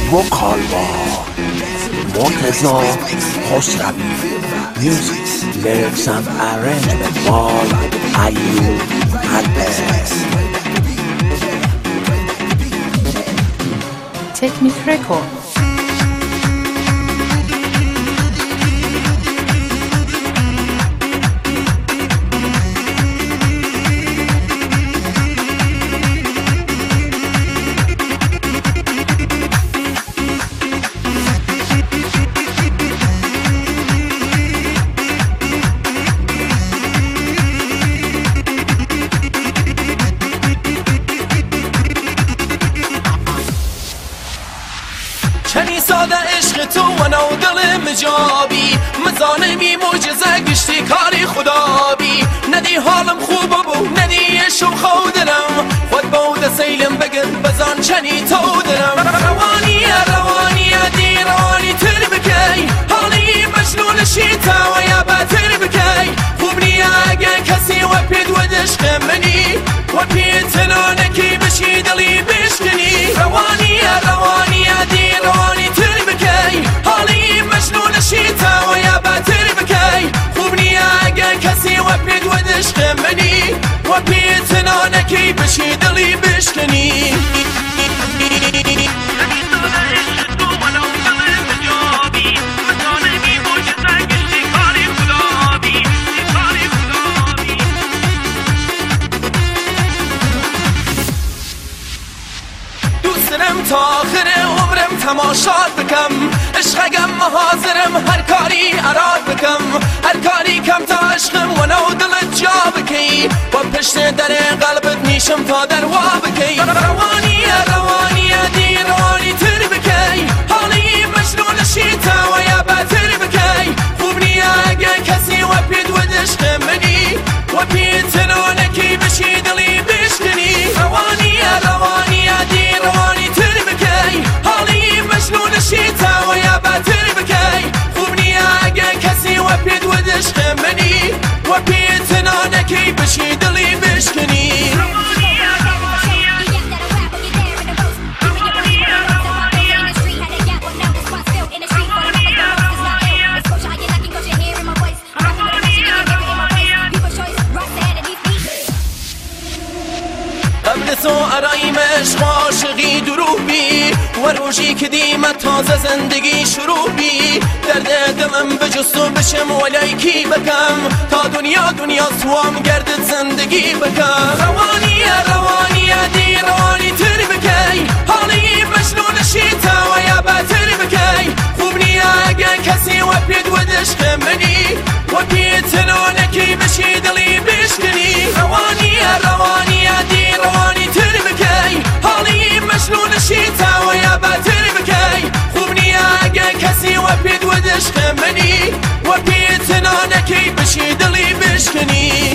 وکالوا مرتضی خسروی Music, lyrics and arrangement by Ayub Alpes. Technic Record. چنی ساده عشق تو و نو دل مجابی مزانمی معجزه گشتی کاری خدا بی ندی حالم خوب بو ندی عشق خودرم خود بود سیلم بگن بزان چنی تو درم روانی دی روانی تر بکی حالی مجنون شیتا و یا بتر بکی خوب نیا اگه کسی و پید و دشق منی و پید تنانکی بشی دلی بشکنی روانی دی روانی تر بکی حالی مجنون شیتا و یا بتر بکی خوب نیا اگه کسی و پید و دشق منی و پید تنانکی بشی دلی بشکنی تا آخر عمرم تماشات بکم عشقم حاضرم هر کاری اراد بکم هر کاری کم تا عشقم و نو دلت جا بکی با پشت در قلبت نیشم تا در وا بکی روانی دی روانی تر بکی حالی مجنون شیتا و یا بتر بکی خوب نیا اگه کسی و پید و دشق منی و پید تنانکی بشی دلی بشکنی روانی دی روانی تر حالی مجنون شیتا و یا بتر بکی خوب نیا اگه کسی و پید و دشق منی و پید تنانکی بشی دلی بشکنی تو ارایم عشق عاشقی دروغ بی و روزی که دیمت تازه زندگی شروع بی درد دلم به جستو بشم و لایکی بکم تا دنیا سوام گردد زندگی بکم روانی دی روانی تر بکی حالی مجنون شیتا و یا بتر بکی خوب نیا اگه کسی و پید و دشق منی و پید تنانکی بشی دلی بشکنی روانی دی روانی تر بکی حالی مجنون شیتا و یا بتر بکی خوب نیا اگه کسی و پید و دشق منی و پید تنانکی بشی دلی بشکنی